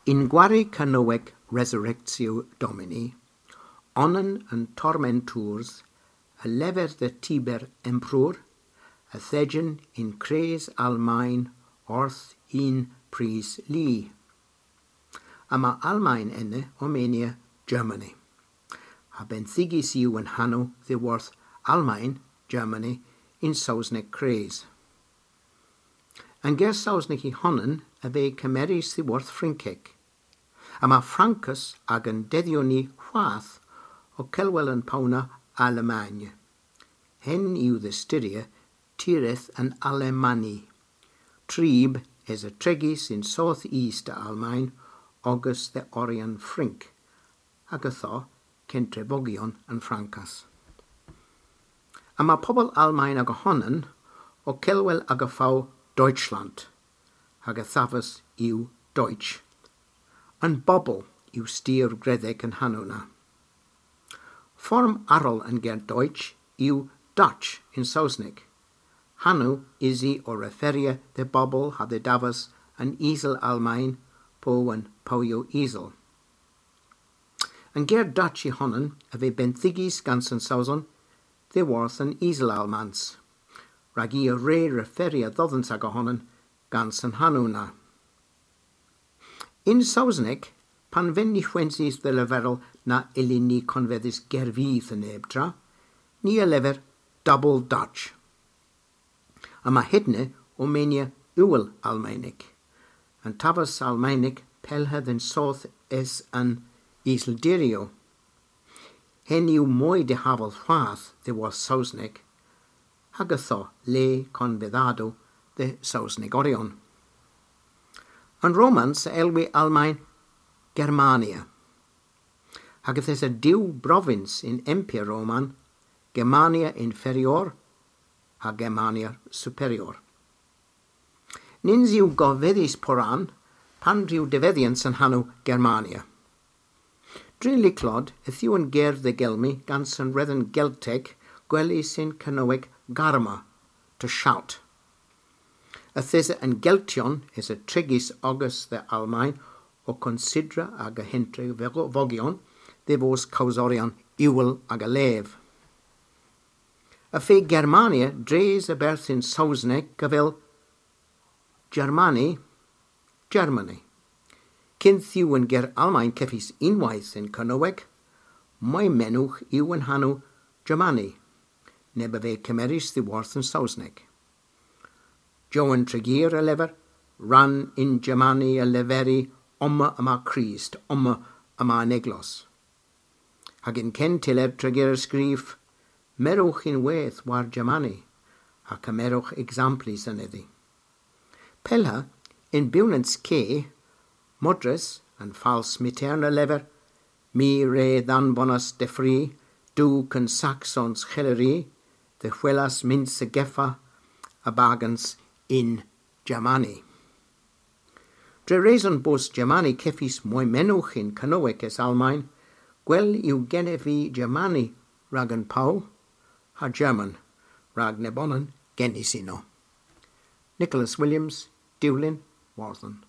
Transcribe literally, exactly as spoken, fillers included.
In gwari canoeg resurrectio Domini, onnen and tormentors, a lever the Tiber emperor, a thegen in cres Almain, orth in pris li. Ama Almain enne Omenia, Germany. Ha ben thigis iw en Hanno the worth Almain, Germany, in sausnek cres. And ger sausnek I honnen a be cameris the worth Frinkek. Ama Francus agen dedioni hwath o Kelwell and Pauna Allemagne. Hen iw the Styria tireth an Alemanni. Trieb is a tregis in south-east Almain, August the Orion Frink. Agatha Kentrebogion and Francas. Ama pobl Almain ag honnen o Kelwell agafau Deutschland. Agathafas iw Deutsch. And bobble iw stier gredek and Hanona. Form Arl and ger Deutsch iw Dutch in Sausnik. Hanu isi o referia de bobble ha de davas an easel Almain po and poio easel. And ger Dutch I honnen ave benthigis gansen sauson de worth an easel Almans. Ragi a re referia dodens ag honnen gansen Hanuna. In Sausnek, pan venni chwensis de leverel na elini convedis gervith en ebtra, ni a lever double Dutch. Ama hedne Omenia uwel Almainik, and tavas Almainik pelha den south es an Iseldirio. Hen iw moi de havel hwath de was Sausnek, hagatho le convedado de Sausnek Orion. And Romans elwi Almain Germania. Hagath es a diw province in Empire Roman, Germania inferior, ha Germania superior. Ninsiw govedis poran, pan riw devedians an hanu Germania. Drin clod, ethiw an ger de gelmi, gans an redden gelteg, gwelis in canoeg garma, to shout. A thesa an geltion is a trigis august de Almain, o considera ag a hentre vogion, de vos causorion iwel ag a lev. A fe Germania dres a berth in Sausnek gavel Germani, Germany. Kinthiw an ger Almain kefis inwaith in Canoeg, moi menuch iw an hanu Germani, neba ve cameris the worth in Sausnek. Joan Tregir a lever, ran in Germani a leveri, omma ama Christ, omma ama neglos. Hagin ken tiller Tregir scrif, meroch in weith war Germani, ha cameroch exemplis anedi. Pelha, in Bunens ke, modres and false materna lever, mi re dan bonas de fri, du can Saxons cheleri, de huelas mince gefa, abagans in Germani. Dre reason bos Germani kefis moi menuch in canoec es Almain, gwel iw genevi Germani ragan pau, ha German rag nebonnen genisino. Nicholas Williams, Dewlin, Warthen.